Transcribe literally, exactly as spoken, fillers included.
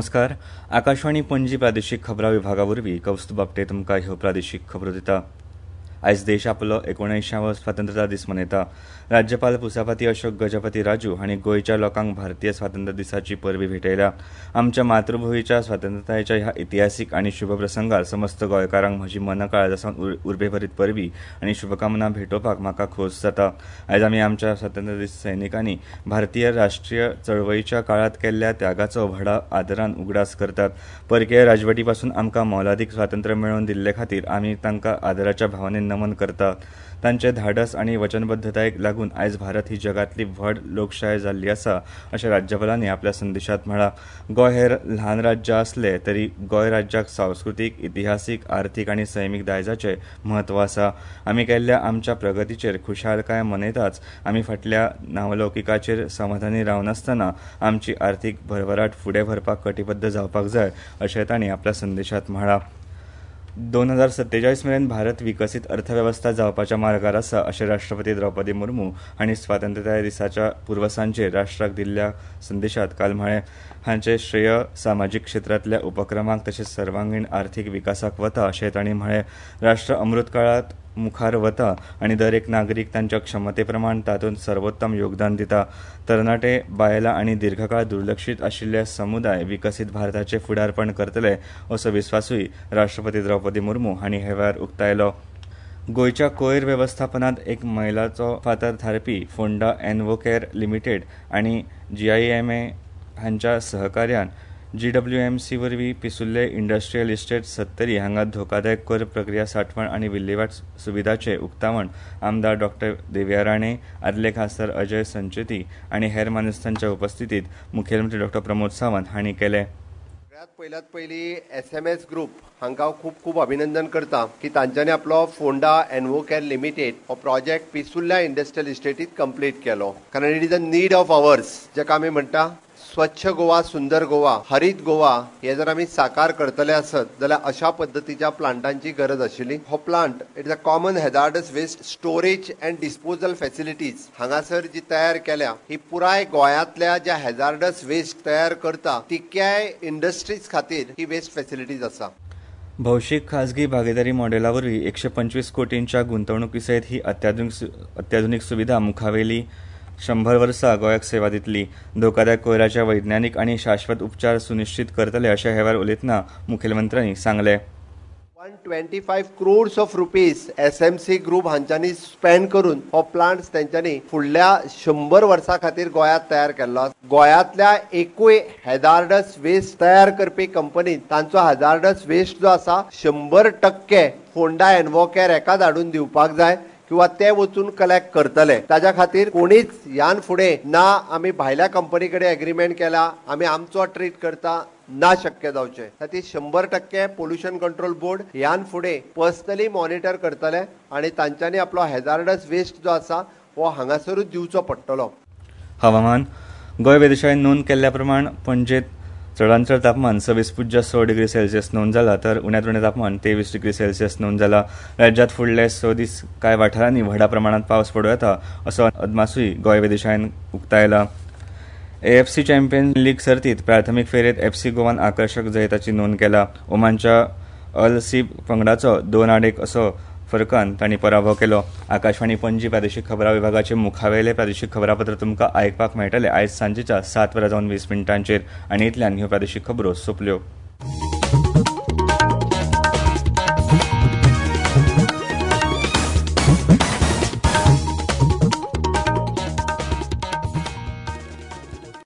नमस्कार. आकाशवाणी पणजी प्रादेशीक खबरां विभागा वरवीं कौस्तुभ आपटे तुमकां ह्यो प्रादेशीक खबरो दिता. आयज देश आपलो एकोणऐंशीवो स्वातंत्र्य दीस मनयता. राज्यपाल पुसापती अशोक गजपती राजू हांणी गोंयच्या लोकांक भारतीय स्वातंत्र्य दिसाची परबीं भेटयल्या. आमच्या मातृभुंयच्या स्वातंत्र्याच्या ह्या इतिहासीक आनी शुभ प्रसंगार समस्त गोंयकारांक म्हजी मनकाळजासावन उर्बेभरीत परबीं आनी शुभकामना भेटोवपाक म्हाका खोस जाता. आयज आमी आमच्या स्वातंत्र्य दीस सैनिकांनी भारतीय राष्ट्रीय चळवळीच्या काळात केल्ल्या त्यागाचो व्हडा आदरान उगडास करतात. परकीय राजवटी पासून आमकां मोलादीक स्वातंत्र्य मेळोवन दिल्ले खातीर आमी तांकां आदराच्या भावनेन नमन करतात. तांचे धाडस आनी वचनबद्धतायेक लागून आयज भारत ही जगातली व्हड लोकशाय जाल्ली आसा अशें राज्यपालांनी आपल्या संदेशांत म्हळां. गोंय हेर ल्हान राज्य आसले तरी गोंय राज्याक सांस्कृतीक, इतिहासीक, आर्थीक आनी सैमीक दायजाचें म्हत्व आसा. आमी केल्ल्या आमच्या प्रगतीचेर खुशालकाय मनयताच आमी फाटल्या नावलौकिकाचेर समाधानी रावनासतना आमची आर्थीक भरभराट फुडें व्हरपाक कटिबद्ध जावपाक जाय अशें तांणी आपल्या संदेशांत म्हळां. दोन हजार सत्तेचाळीस मेरेन भारत विकसीत अर्थवेवस्था जावपाच्या मार्गार आसा अशें राष्ट्रपती द्रौपदी मुर्मू हांणी स्वातंत्र्य दिसाच्या पुर्वसांचेर राष्ट्राक दिल्ल्या संदेशांत काल म्हळें. हांचे श्रेय सामाजीक क्षेत्रांतल्या उपक्रमांक तशेंच सर्वांगीण आर्थीक विकासाक वता अशें तांणी म्हळें. राष्ट्र अमृत काळात मुखार वता आनी दरेक नागरीक तांच्या क्षमते प्रमाण तातूंत सर्वोत्तम योगदान दिता. तरणाटे, बायलां आनी दीर्घकाळ दुर्लक्षीत आशिल्ले समुदाय विकसीत भारताचें फुडारपण करतले असो विस्वासूय राष्ट्रपती द्रौपदी मुर्मू हांणी ह्या वेळार उक्तायलो. गोंयच्या कोयर वेवस्थापनांत एक मैलाचो फातर थारपी फोंडा एनवोकेर लिमिटेड आनी जीआयएमए हांच्या सहकार्यान जीडब्ल्यूएमसी वरवीं पिसुल्ले इंडस्ट्रियल इस्टेट सत्तरी हांगा धोकादायक कर प्रक्रिया सांठवण आनी विल्लेवाट सुविधाचें उक्तावण आमदार डॉ देवया राणे, आदले खासदार अजय संचेती आनी हेर मानेस्तांच्या उपस्थितीत मुखेलमंत्री डॉ प्रमोद सावंत हांणी केलें. पहिल्यात पयली एस एम एस ग्रुप हांकां खूब खूब अभिनंदन करता की तांच्यांनी आपलो फोंडा एनवोकेर लिमिटेड हो प्रोजेक्ट पिसुल्ल्या इंडस्ट्रियल इस्टेटीत कंप्लीट केलो. कारण it is a need of hours, जेका आमी म्हणटा स्वच्छ गोवा, सुंदर गोवा, हरीत गोवा हे जर आमी साकार करतले आसत जाल्यार अशा पद्दतीच्या प्लांटांची गरज आशिल्ली. हो plant it is a common hazardous waste storage and disposal facilities हांगासर जी तयार केल्या ही पुराय गोंयांतल्या ज्या हेजार्डस वेस्ट तयार करता तितक्याय इंडस्ट्रीज खातीर ही वेस्ट फॅसिलिटीज आसा. भौशीक खाजगी भागीदारी मॉडेला वरवीं एकशे पंचवीस कोटींच्या गुंतवणुकी सयत ही अत्याधुनीक अत्याधुनीक सुविधा मुखावेली शंभर वर्सां गोंयाक सेवा दितली. धोकादायक कोयराच्या वैज्ञानीक आनी शाश्वत उपचार सुनिश्चित करतले अशें ह्या वेळार उलयतना मुखेलमंत्र्यांनी सांगलें. One twenty five crores of rupees S M C group हांच्यांनी स्पेंड करून हो प्लांट तेंच्यांनी फुडल्या शंभर वर्सां खातीर गोंयांत तयार केल्लो. गोंयांतल्या एकूय हेजार्डस वेस्ट तयार करपी कंपनीन तांचो हेजार्डस वेस्ट जो आसा शंभर टक्के फोंडा एनवोकेर हेका धाडून दिवपाक जाय किंवा ते वचून कलेक्ट करतले. ताच्या खातीर कोणीच ह्यान फुडें ना आमी भायल्या कंपनी कडेन एग्रीमेंट केला, आमी आमचो ट्रीट करता, ना शक्य जावचें. खातीर शंभर टक्के पोल्युशन कंट्रोल बोर्ड ह्यान फुडें पर्सनली मॉनिटर करतले आनी तांच्यांनी आपलो हेजार्डस वेस्ट जो आसा हो हांगासरूच दिवचो पडटलो. हवामान. गोंय वेधशाळेन नोंद केल्ल्या प्रमाण पणजेंत चडांत चड तापमान सव्वीस पुज्य स डिग्री सेल्सियस नोंद जाला तर उण्यांत उणें तापमान तेवीस डिग्री सेल्सियस नोंद जाला. राज्यांत फुडले स दीस कांय वाठारांनी व्हडा प्रमाणांत पावस पडूं येता असो अदमासूय गोंय वेधशाळेन उक्तायला. एएफसी चॅम्पियन लीग सर्तींत प्राथमीक फेरयेंत एफसी गोवान आकर्शक जैताची नोंद केला. ओमानच्या अल सीब पंगडाचो दोन आड एक असो फरकान तांणी पराभव केलो. आकाशवाणी पणजी प्रादेशीक खबरां विभागाचे मुखावेले प्रादेशीक खबरापत्र तुमकां आयकपाक मेळटले आयज सांजेच्या सात वरां जावन वीस मिनटांचेर आनी इतल्यान ह्यो प्रादेशीक खबरो सोंपल्यो.